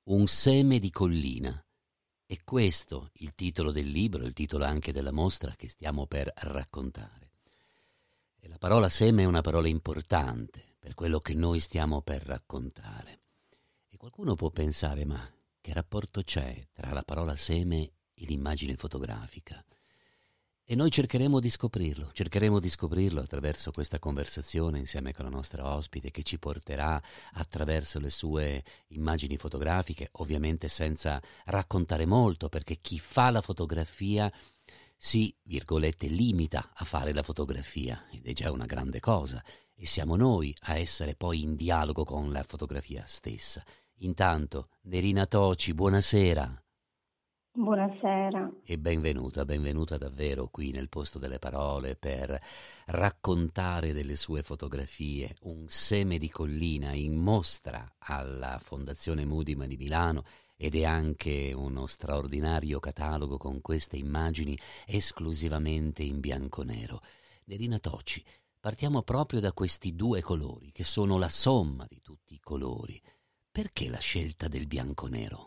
Un seme di collina. È questo il titolo del libro, il titolo anche della mostra che stiamo per raccontare. E la parola seme è una parola importante per quello che noi stiamo per raccontare. E qualcuno può pensare, ma che rapporto c'è tra la parola seme e l'immagine fotografica? E noi cercheremo di scoprirlo attraverso questa conversazione insieme con la nostra ospite che ci porterà attraverso le sue immagini fotografiche, ovviamente senza raccontare molto, perché chi fa la fotografia si, virgolette, limita a fare la fotografia, ed è già una grande cosa, e siamo noi a essere poi in dialogo con la fotografia stessa. Intanto, Nerina Toci, buonasera. Buonasera. E benvenuta davvero qui nel posto delle parole per raccontare delle sue fotografie, un seme di collina in mostra alla Fondazione Mudima di Milano ed è anche uno straordinario catalogo con queste immagini esclusivamente in bianco e nero. Nerina Toci, partiamo proprio da questi due colori che sono la somma di tutti i colori. Perché la scelta del bianco e nero?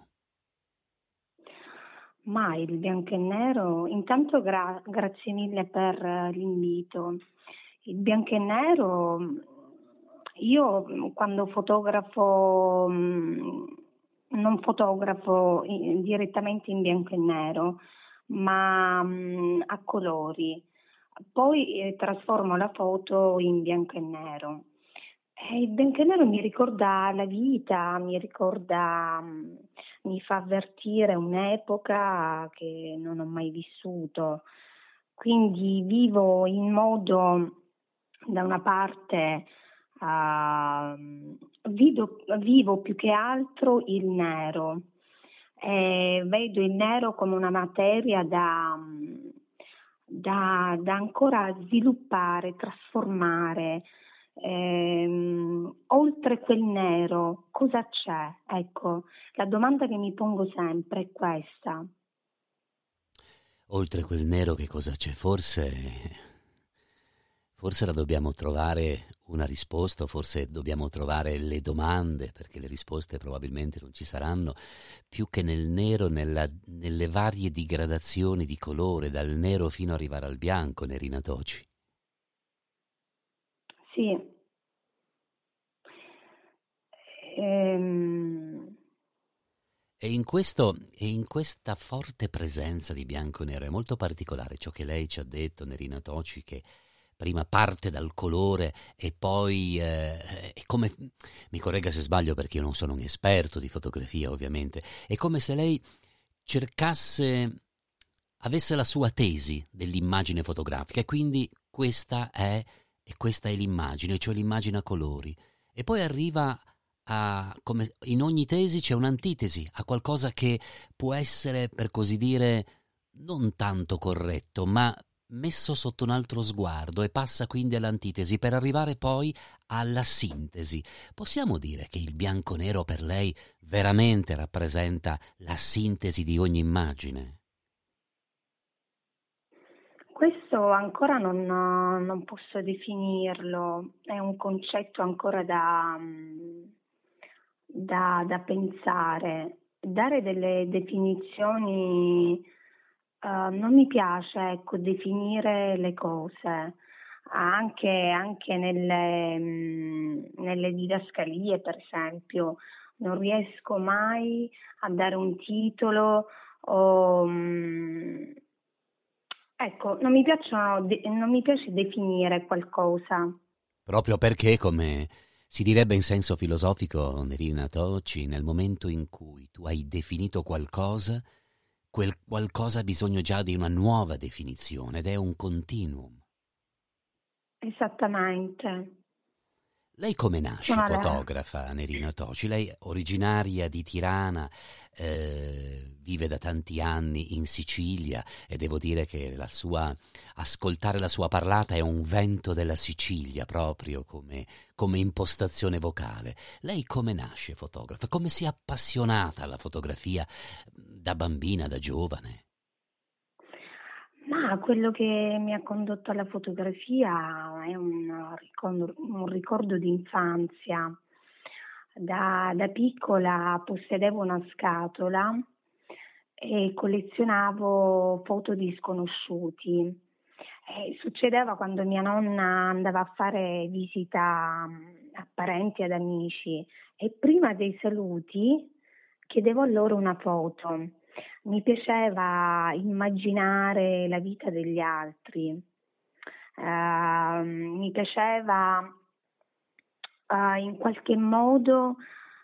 Ma il bianco e nero, intanto grazie mille per l'invito. Il bianco e nero, io quando fotografo, non fotografo direttamente in bianco e nero, ma a colori. Poi trasformo la foto in bianco e nero. Il bianco e nero mi ricorda la vita, mi fa avvertire un'epoca che non ho mai vissuto. Quindi vivo in modo, da una parte, vivo più che altro il nero. Vedo il nero come una materia da ancora sviluppare, trasformare. Oltre quel nero, cosa c'è? Ecco, la domanda che mi pongo sempre è questa. Oltre quel nero che cosa c'è? Forse la dobbiamo trovare una risposta, o forse dobbiamo trovare le domande, perché le risposte probabilmente non ci saranno, più che nel nero, nelle varie digradazioni di colore, dal nero fino ad arrivare al bianco, Nerina Toci. Sì. Ehm, E in questa forte presenza di bianco e nero è molto particolare ciò che lei ci ha detto, Nerina Toci, che prima parte dal colore e poi è come, mi corregga se sbaglio perché io non sono un esperto di fotografia ovviamente, è come se lei cercasse, avesse la sua tesi dell'immagine fotografica e quindi questa è l'immagine, cioè l'immagine a colori. E poi arriva a, come in ogni tesi c'è un'antitesi, a qualcosa che può essere, per così dire, non tanto corretto, ma messo sotto un altro sguardo e passa quindi all'antitesi per arrivare poi alla sintesi. Possiamo dire che il bianco-nero per lei veramente rappresenta la sintesi di ogni immagine? Questo ancora non posso definirlo, è un concetto ancora da pensare. Dare delle definizioni, non mi piace, ecco, definire le cose, anche nelle didascalie, per esempio, non riesco mai a dare un titolo o, ecco, non mi piace definire qualcosa. Proprio perché, come si direbbe in senso filosofico, Nerina Toci, nel momento in cui tu hai definito qualcosa, quel qualcosa ha bisogno già di una nuova definizione ed è un continuum. Esattamente. Lei come nasce Sono la... fotografa, Nerina Toci? Lei è originaria di Tirana, vive da tanti anni in Sicilia e devo dire che ascoltare la sua parlata è un vento della Sicilia proprio come impostazione vocale. Lei come nasce fotografa? Come si è appassionata alla fotografia da bambina, da giovane? Ma quello che mi ha condotto alla fotografia è un ricordo di infanzia. Da piccola possedevo una scatola e collezionavo foto di sconosciuti. Succedeva quando mia nonna andava a fare visita a parenti e ad amici e prima dei saluti chiedevo a loro una foto. Mi piaceva immaginare la vita degli altri. Mi piaceva in qualche modo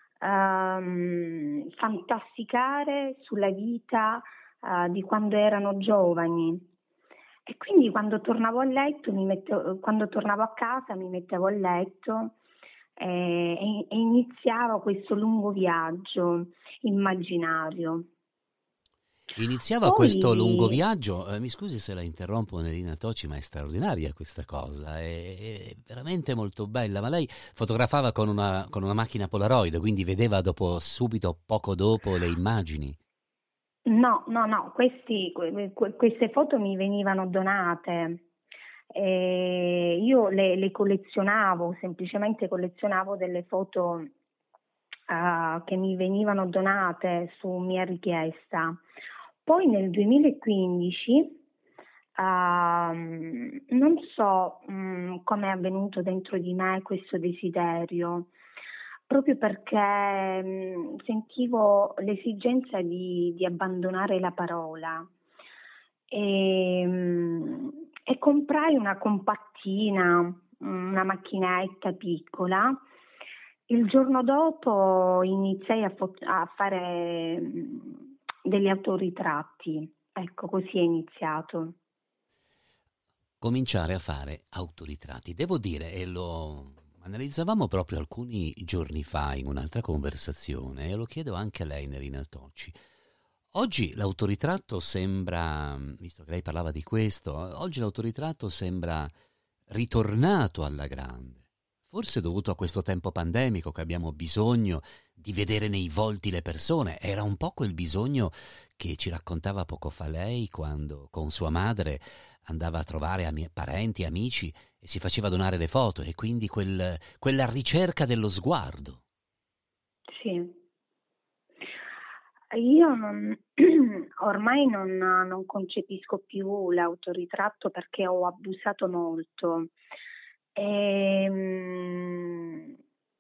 fantasticare sulla vita di quando erano giovani. E quindi quando tornavo a letto, quando tornavo a casa mi mettevo a letto e iniziava questo lungo viaggio immaginario. Iniziava questo lungo Poi viaggio, mi scusi se la interrompo Nerina Toci, ma è straordinaria questa cosa, è veramente molto bella, ma lei fotografava con una macchina Polaroid, quindi vedeva dopo, subito, poco dopo, le immagini. no, no, no, queste foto mi venivano donate. Io le collezionavo, semplicemente collezionavo delle foto che mi venivano donate su mia richiesta. Poi nel 2015, non so come è avvenuto dentro di me questo desiderio, proprio perché sentivo l'esigenza di abbandonare la parola e comprai una compattina, una macchinetta piccola. Il giorno dopo iniziai a fare degli autoritratti, ecco, così è iniziato. Cominciare a fare autoritratti. Devo dire, e lo analizzavamo proprio alcuni giorni fa in un'altra conversazione, e lo chiedo anche a lei, Nerina Tocci. Oggi l'autoritratto sembra, visto che lei parlava di questo, oggi l'autoritratto sembra ritornato alla grande. Forse dovuto a questo tempo pandemico che abbiamo bisogno di vedere nei volti le persone. Era un po' quel bisogno che ci raccontava poco fa lei quando con sua madre andava a trovare parenti, amici e si faceva donare le foto e quindi quella ricerca dello sguardo. Sì. Io ormai non concepisco più l'autoritratto perché ho abusato molto. Ehm,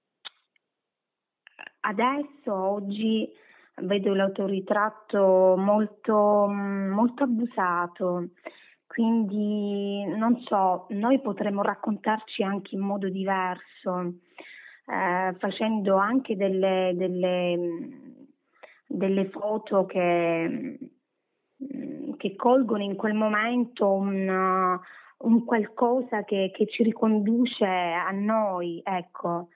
Adesso, oggi, vedo l'autoritratto molto abusato, quindi non so, noi potremmo raccontarci anche in modo diverso, facendo anche delle foto che colgono in quel momento un qualcosa che ci riconduce a noi, ecco.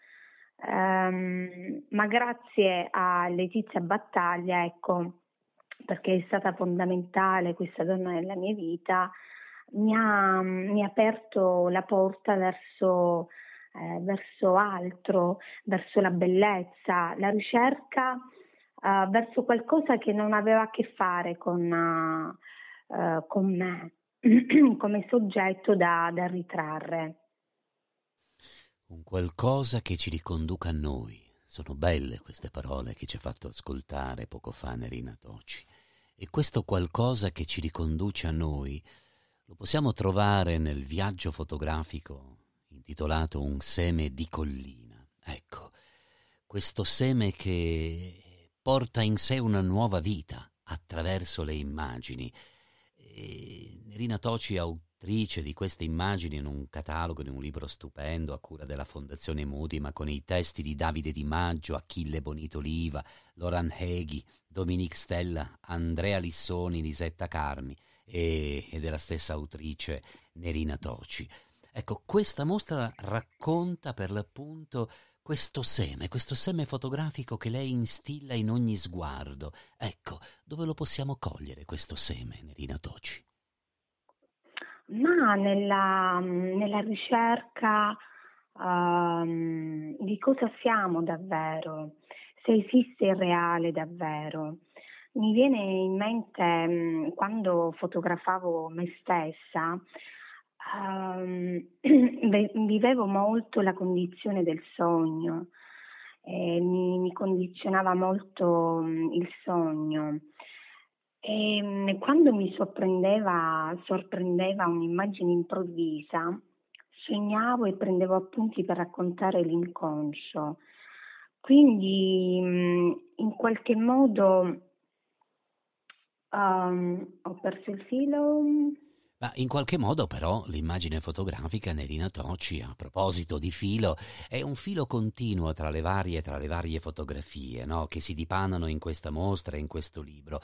Ma grazie a Letizia Battaglia, ecco, perché è stata fondamentale questa donna nella mia vita, mi ha aperto la porta verso altro, verso la bellezza, la ricerca, verso qualcosa che non aveva a che fare con me come soggetto da ritrarre. Un qualcosa che ci riconduca a noi. Sono belle queste parole che ci ha fatto ascoltare poco fa Nerina Toci. E questo qualcosa che ci riconduce a noi lo possiamo trovare nel viaggio fotografico intitolato Un seme di collina. Ecco, questo seme che porta in sé una nuova vita attraverso le immagini. E Nerina Toci, autrice di queste immagini in un catalogo di un libro stupendo a cura della Fondazione Moody, ma con i testi di Davide Di Maggio, Achille Bonito Oliva, Loran Heghi, Dominique Stella, Andrea Lissoni, Lisetta Carmi e della stessa autrice Nerina Toci. Ecco, questa mostra racconta per l'appunto questo seme fotografico che lei instilla in ogni sguardo. Ecco, dove lo possiamo cogliere questo seme, Nerina Toci? Ma nella ricerca di cosa siamo davvero, se esiste il reale davvero. Mi viene in mente quando fotografavo me stessa, vivevo molto la condizione del sogno mi condizionava molto il sogno. Quando mi sorprendeva un'immagine improvvisa, sognavo e prendevo appunti per raccontare l'inconscio. Quindi in qualche modo ho perso il filo. Ma in qualche modo però l'immagine fotografica, Nerina Tocci, a proposito di filo, è un filo continuo tra le varie fotografie, no? Che si dipanano in questa mostra, in questo libro.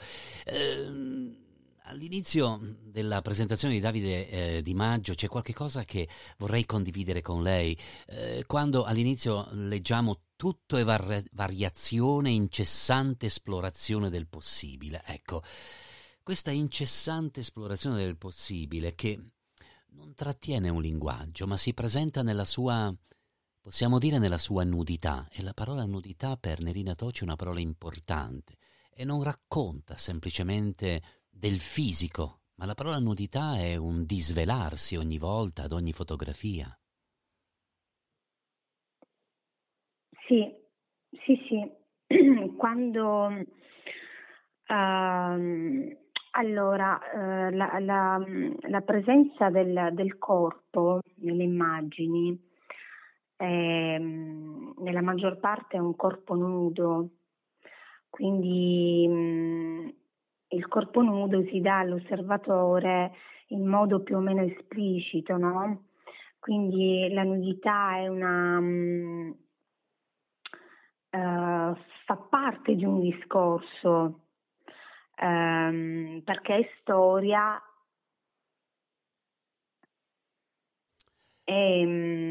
All'inizio della presentazione di Davide Di Maggio c'è qualche cosa che vorrei condividere con lei. Quando all'inizio leggiamo tutto è variazione, incessante esplorazione del possibile. Ecco, questa incessante esplorazione del possibile che non trattiene un linguaggio, ma si presenta nella sua, possiamo dire, nella sua nudità. E la parola nudità per Nerina Tocci è una parola importante e non racconta semplicemente del fisico, ma la parola nudità è un disvelarsi ogni volta, ad ogni fotografia. Sì, sì, sì. Quando allora la presenza del corpo nelle immagini, nella maggior parte è un corpo nudo, quindi il corpo nudo si dà all'osservatore in modo più o meno esplicito, no? Quindi la nudità è fa parte di un discorso, perché è storia e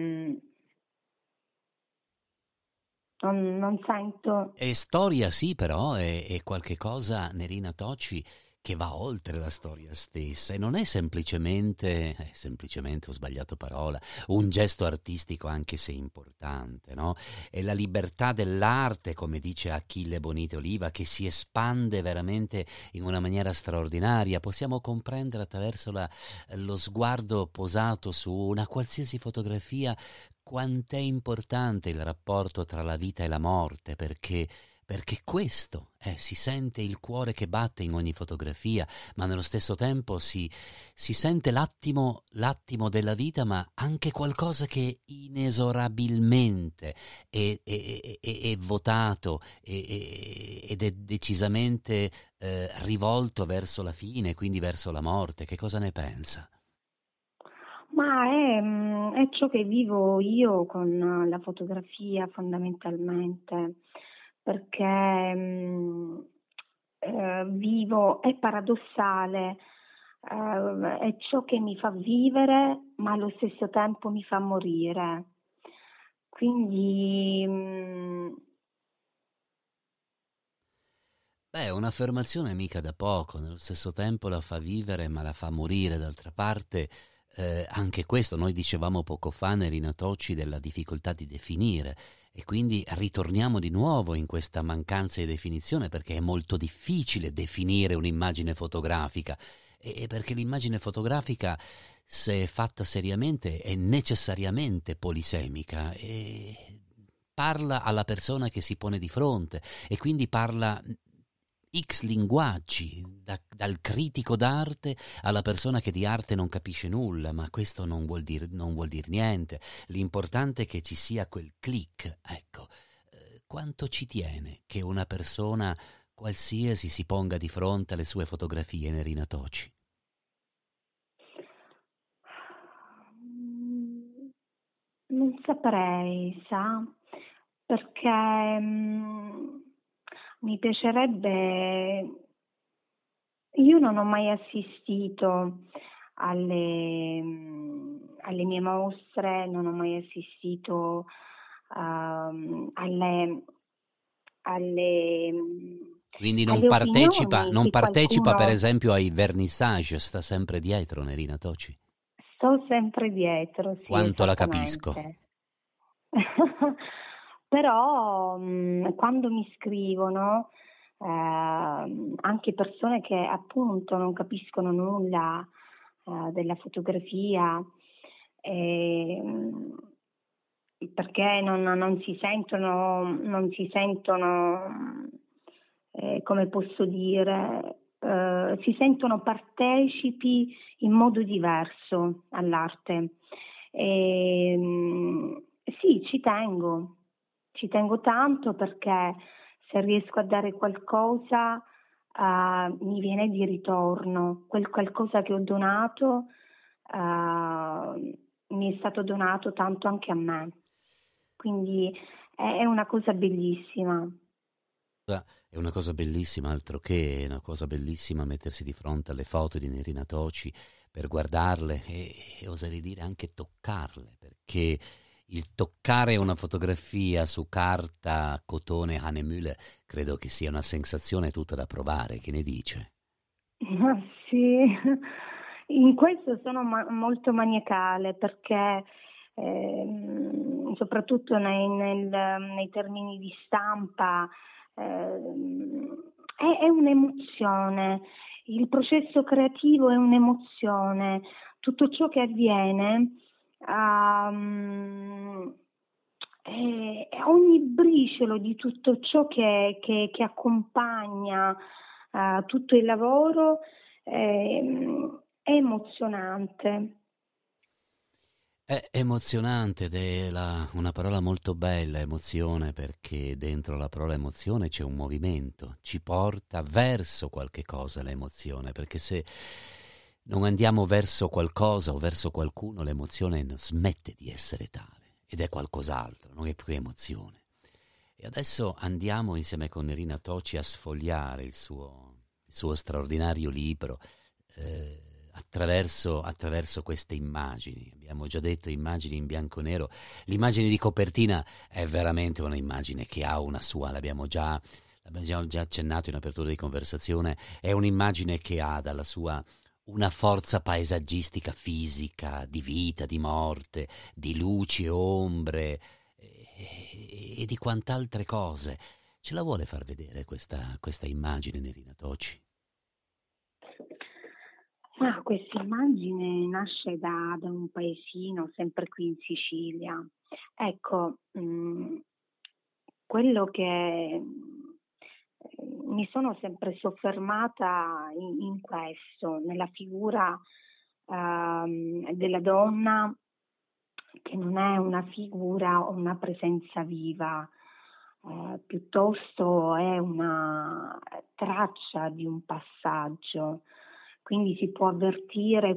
non sento. È storia sì, però è qualche cosa, Nerina Tocci, che va oltre la storia stessa e non è semplicemente, ho sbagliato parola, un gesto artistico anche se importante, no? È la libertà dell'arte, come dice Achille Bonite Oliva, che si espande veramente in una maniera straordinaria. Possiamo comprendere attraverso lo sguardo posato su una qualsiasi fotografia quant'è importante il rapporto tra la vita e la morte, perché questo si sente il cuore che batte in ogni fotografia, ma nello stesso tempo si sente l'attimo della vita, ma anche qualcosa che inesorabilmente è votato ed è decisamente rivolto verso la fine, quindi verso la morte. Che cosa ne pensa? Ma è ciò che vivo io con la fotografia fondamentalmente, perché vivo, è paradossale, è ciò che mi fa vivere, ma allo stesso tempo mi fa morire. Quindi Beh, è un'affermazione mica da poco, nello stesso tempo la fa vivere ma la fa morire. D'altra parte, anche questo, noi dicevamo poco fa, Nerina Tocci, della difficoltà di definire e quindi ritorniamo di nuovo in questa mancanza di definizione perché è molto difficile definire un'immagine fotografica e perché l'immagine fotografica, se fatta seriamente, è necessariamente polisemica e parla alla persona che si pone di fronte e quindi parla X linguaggi, dal critico d'arte alla persona che di arte non capisce nulla, ma questo non vuol dir niente. L'importante è che ci sia quel click, ecco. Quanto ci tiene che una persona qualsiasi si ponga di fronte alle sue fotografie, Nerina Tocci? non saprei, sa, perché mi piacerebbe. Io non ho mai assistito alle mie mostre, non ho mai assistito alle, alle, Quindi non alle partecipa, opinioni non di partecipa per qualcuno. esempio ai vernissage, sta sempre dietro Nerina Tocci. Sto sempre dietro, sì, Quanto la capisco. esattamente. Però quando mi scrivono anche persone che appunto non capiscono nulla della fotografia, ehm, perché non si sentono, come posso dire, si sentono partecipi in modo diverso all'arte. Sì, ci tengo tanto perché se riesco a dare qualcosa, mi viene di ritorno. Quel qualcosa che ho donato, mi è stato donato tanto anche a me. Quindi è una cosa bellissima. È una cosa bellissima, altro che è una cosa bellissima mettersi di fronte alle foto di Nerina Toci per guardarle e oserei dire anche toccarle, perché il toccare una fotografia su carta, cotone, Hanemühle, credo che sia una sensazione tutta da provare. Che ne dice? Ma sì, in questo sono molto maniacale perché soprattutto nei termini di stampa è un'emozione, il processo creativo è un'emozione, tutto ciò che avviene, ogni briciolo di tutto ciò che accompagna tutto il lavoro è emozionante. È emozionante ed è una parola molto bella, emozione, perché dentro la parola emozione c'è un movimento, ci porta verso qualche cosa l'emozione, perché se non andiamo verso qualcosa o verso qualcuno, l'emozione smette di essere tale ed è qualcos'altro, non è più emozione. E adesso andiamo insieme con Nerina Toci a sfogliare il suo straordinario libro, attraverso queste immagini. Abbiamo già detto immagini in bianco e nero. L'immagine di copertina è veramente un'immagine che ha una sua, l'abbiamo già accennato in apertura di conversazione, è un'immagine che ha dalla sua una forza paesaggistica, fisica, di vita, di morte, di luci e ombre e di quant'altre cose. Ce la vuole far vedere questa immagine, Nerina Toci? Ma questa immagine nasce da un paesino sempre qui in Sicilia. Ecco, quello che mi sono sempre soffermata in questo, nella figura della donna che non è una figura o una presenza viva, piuttosto è una traccia di un passaggio. Quindi si può avvertire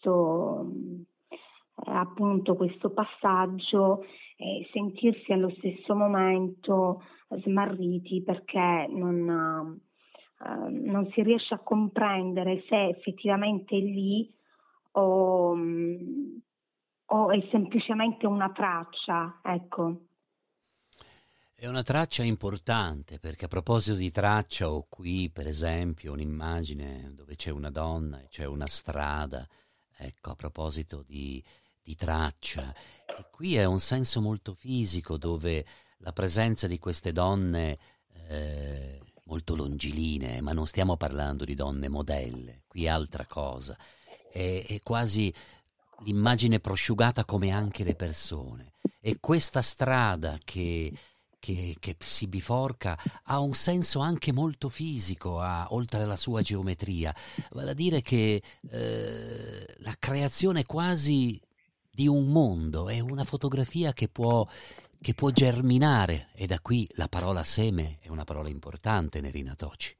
appunto questo passaggio e sentirsi allo stesso momento smarriti perché non si riesce a comprendere se effettivamente è lì o, o è semplicemente una traccia, ecco. È una traccia importante perché a proposito di traccia ho qui per esempio un'immagine dove c'è una donna e c'è una strada, ecco a proposito di traccia e qui è un senso molto fisico dove la presenza di queste donne molto longilinee, ma non stiamo parlando di donne modelle, qui è altra cosa, è quasi l'immagine prosciugata come anche le persone e questa strada che si biforca ha un senso anche molto fisico, oltre alla sua geometria, vale a dire che la creazione quasi di un mondo è una fotografia che può germinare e da qui la parola seme è una parola importante, Nerina Toci.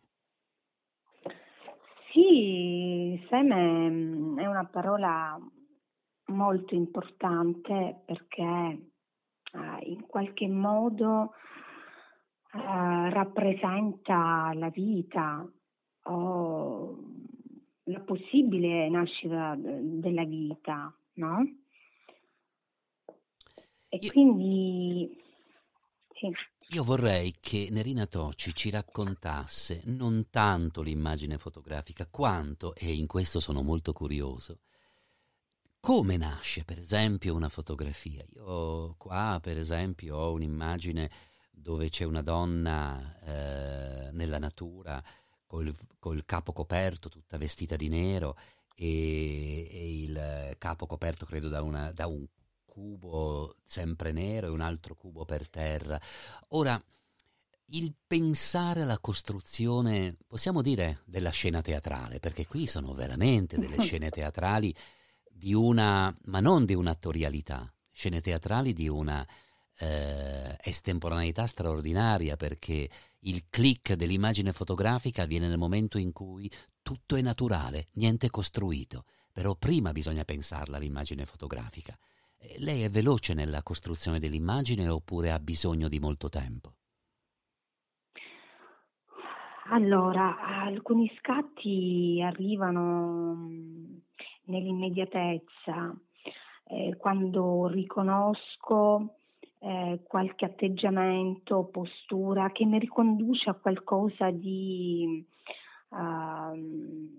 Sì, seme è una parola molto importante perché in qualche modo rappresenta la vita o la possibile nascita della vita, no? E Io, quindi sì. io vorrei che Nerina Toci ci raccontasse non tanto l'immagine fotografica, quanto, e in questo sono molto curioso, come nasce per esempio una fotografia. Io qua per esempio ho un'immagine dove c'è una donna nella natura col capo coperto, tutta vestita di nero e il capo coperto credo da un cubo sempre nero e un altro cubo per terra. Ora, il pensare alla costruzione, possiamo dire, della scena teatrale, perché qui sono veramente delle scene teatrali di una, ma non di un'attorialità, scene teatrali di una estemporaneità straordinaria, perché il click dell'immagine fotografica avviene nel momento in cui tutto è naturale, niente costruito, però prima bisogna pensarla l'immagine fotografica. Lei è veloce nella costruzione dell'immagine oppure ha bisogno di molto tempo? Allora, alcuni scatti arrivano nell'immediatezza, quando riconosco qualche atteggiamento, postura che mi riconduce a qualcosa ehm,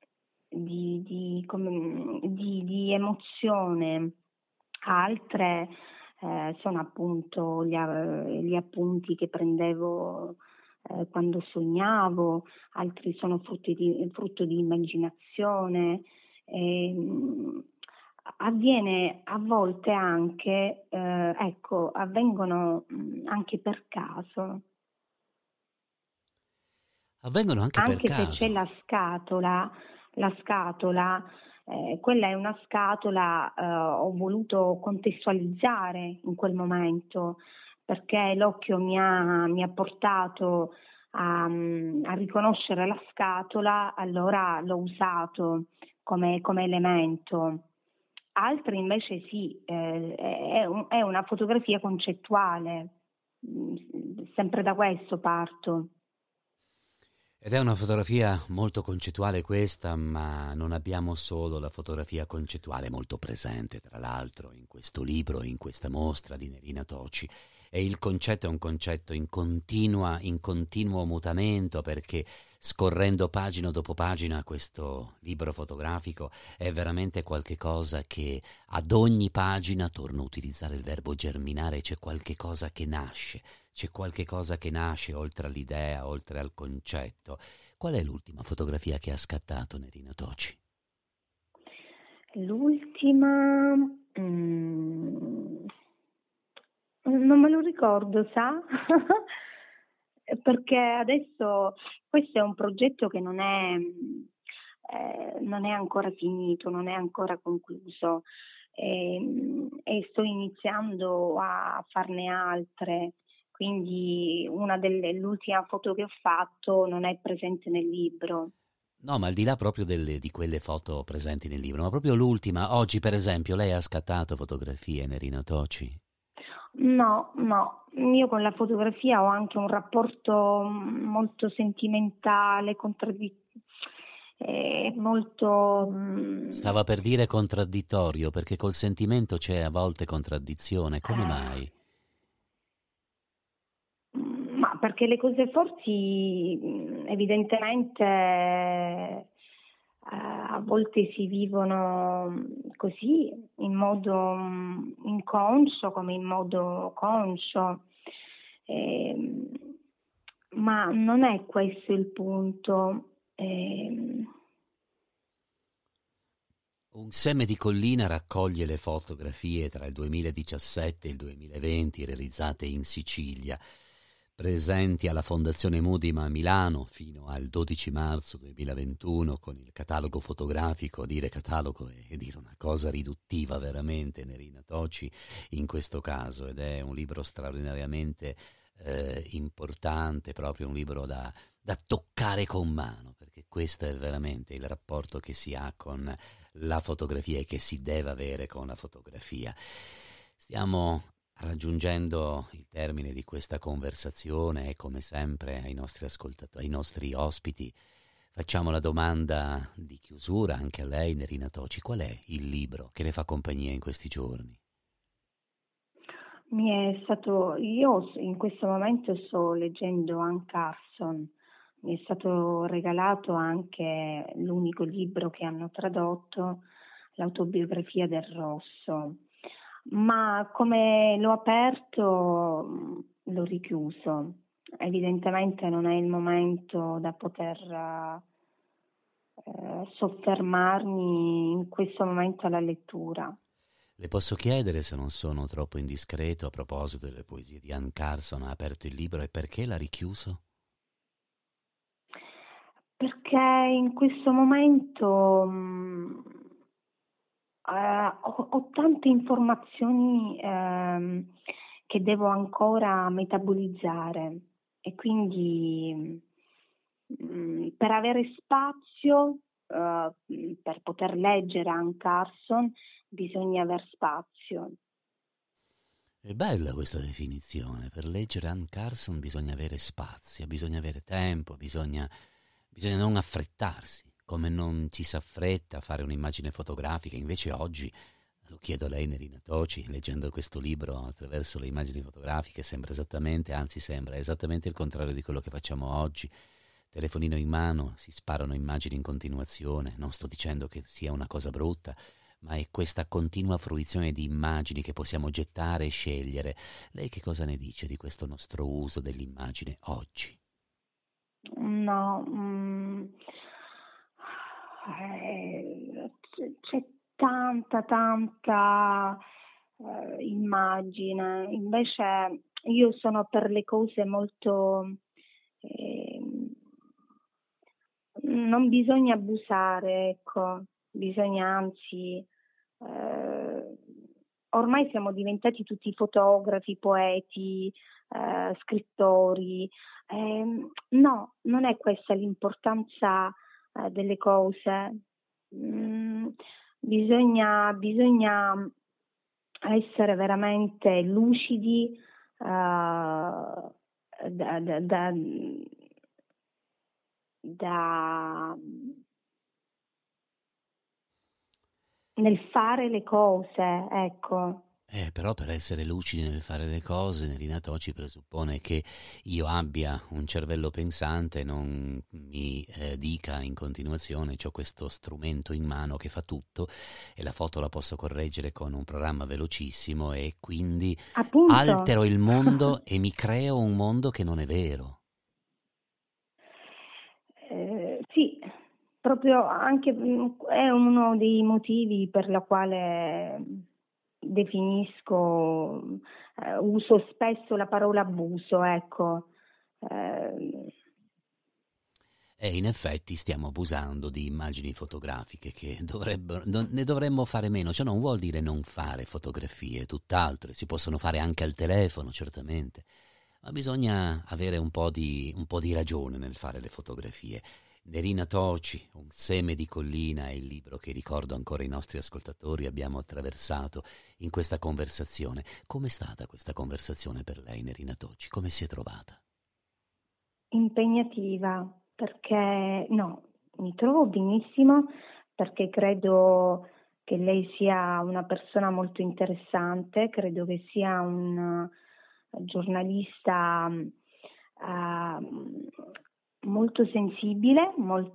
di emozione. Altre sono appunto gli appunti che prendevo quando sognavo, altri sono frutto di immaginazione. ehm, Avviene a volte anche, ecco, avvengono anche per caso. Avvengono anche per Anche se c'è caso. la scatola, quella è una scatola, ho voluto contestualizzare in quel momento, perché l'occhio mi ha portato a riconoscere la scatola, allora l'ho usato come elemento. Altri invece sì, è una fotografia concettuale, sempre da questo parto. Ed è una fotografia molto concettuale questa, ma non abbiamo solo la fotografia concettuale molto presente, tra l'altro, in questo libro, in questa mostra di Nerina Toci. E il concetto è un concetto in continuo mutamento, perché scorrendo pagina dopo pagina questo libro fotografico è veramente qualche cosa che ad ogni pagina, torno a utilizzare il verbo germinare, c'è qualche cosa che nasce. C'è qualche cosa che nasce oltre all'idea, oltre al concetto. Qual è l'ultima fotografia che ha scattato Nerina Toci? L'ultima, non me lo ricordo, sa? Perché adesso questo è un progetto che non è ancora finito, non è ancora concluso, e sto iniziando a farne altre. Quindi l'ultima foto che ho fatto non è presente nel libro. No, ma al di là proprio di quelle foto presenti nel libro, ma proprio l'ultima, oggi per esempio, lei ha scattato fotografie, Nerina Toci? No, no, io con la fotografia ho anche un rapporto molto sentimentale, molto... Stava per dire contraddittorio, perché col sentimento c'è a volte contraddizione, come eh, mai? ma perché le cose forti evidentemente a volte si vivono così, in modo inconscio come in modo conscio. Ehm, ma non è questo il punto. Un seme di collina raccoglie le fotografie tra il 2017 e il 2020 realizzate in Sicilia, presenti alla Fondazione Mudima a Milano fino al 12 marzo 2021 con il catalogo fotografico. Dire catalogo è dire una cosa riduttiva veramente, Nerina Toci, in questo caso, ed è un libro straordinariamente importante, proprio un libro da toccare con mano, perché questo è veramente il rapporto che si ha con la fotografia e che si deve avere con la fotografia. Stiamo raggiungendo il termine di questa conversazione e come sempre ai nostri ascoltatori, ai nostri ospiti, facciamo la domanda di chiusura anche a lei, Nerina Toci. Qual è il libro che le fa compagnia in questi giorni? Io in questo momento sto leggendo Anne Carson, mi è stato regalato anche l'unico libro che hanno tradotto, l'autobiografia del Rosso, ma come l'ho aperto l'ho richiuso. Evidentemente non è il momento da poter soffermarmi in questo momento alla lettura. Le posso chiedere, se non sono troppo indiscreto, a proposito delle poesie di Anne Carson, ha aperto il libro e perché l'ha richiuso? Perché in questo momento ho tante informazioni che devo ancora metabolizzare e quindi per avere spazio, per poter leggere Anne Carson, bisogna aver spazio. È bella questa definizione. Per leggere Anne Carson bisogna avere spazio, bisogna avere tempo, bisogna non affrettarsi, come non ci si affretta a fare un'immagine fotografica. Invece oggi, lo chiedo a lei Nerina Toci, leggendo questo libro attraverso le immagini fotografiche, sembra esattamente il contrario di quello che facciamo oggi. Telefonino in mano, si sparano immagini in continuazione. Non sto dicendo che sia una cosa brutta, ma è questa continua fruizione di immagini che possiamo gettare e scegliere. Lei che cosa ne dice di questo nostro uso dell'immagine oggi? No, c'è tanta immagine, invece io sono per le cose molto... non bisogna abusare, ecco, bisogna anzi... ormai siamo diventati tutti fotografi, poeti, scrittori. No, non è questa l'importanza delle cose. Bisogna essere veramente lucidi nel fare le cose, ecco. Però per essere lucidi nel fare le cose, Nerina Toci presuppone che io abbia un cervello pensante e non mi dica in continuazione c'ho questo strumento in mano che fa tutto e la foto la posso correggere con un programma velocissimo e quindi Appunto. altero il mondo e mi creo un mondo che non è vero. Sì, proprio anche è uno dei motivi per la quale definisco, uso spesso la parola abuso, ecco. E in effetti stiamo abusando di immagini fotografiche che ne dovremmo fare meno. Ciò non vuol dire non fare fotografie, tutt'altro, si possono fare anche al telefono, certamente, ma bisogna avere un po' di ragione nel fare le fotografie. Nerina Toci, Un seme di collina è il libro che ricordo ancora ai nostri ascoltatori abbiamo attraversato in questa conversazione. Com'è stata questa conversazione per lei, Nerina Toci? Come si è trovata? Impegnativa, perché no, mi trovo benissimo perché credo che lei sia una persona molto interessante, credo che sia un giornalista molto sensibile,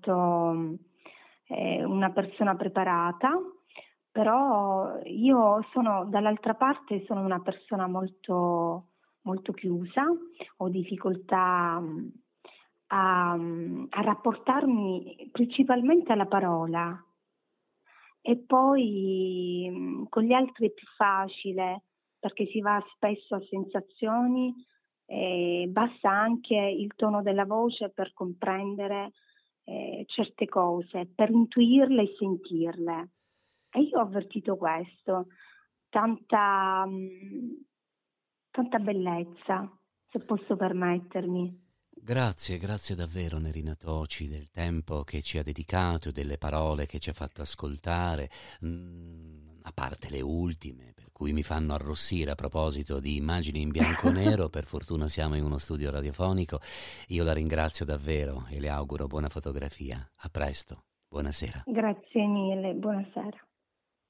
una persona preparata, però io sono dall'altra parte sono una persona molto, molto chiusa, ho difficoltà a rapportarmi principalmente alla parola e poi con gli altri è più facile perché si va spesso a sensazioni. Basta anche il tono della voce per comprendere certe cose, per intuirle e sentirle. E io ho avvertito questo, tanta bellezza, se posso permettermi. Grazie davvero Nerina Toci del tempo che ci ha dedicato e delle parole che ci ha fatto ascoltare, a parte le ultime, per cui mi fanno arrossire a proposito di immagini in bianco e nero, per fortuna siamo in uno studio radiofonico, io la ringrazio davvero e le auguro buona fotografia. A presto, buonasera. Grazie mille, buonasera.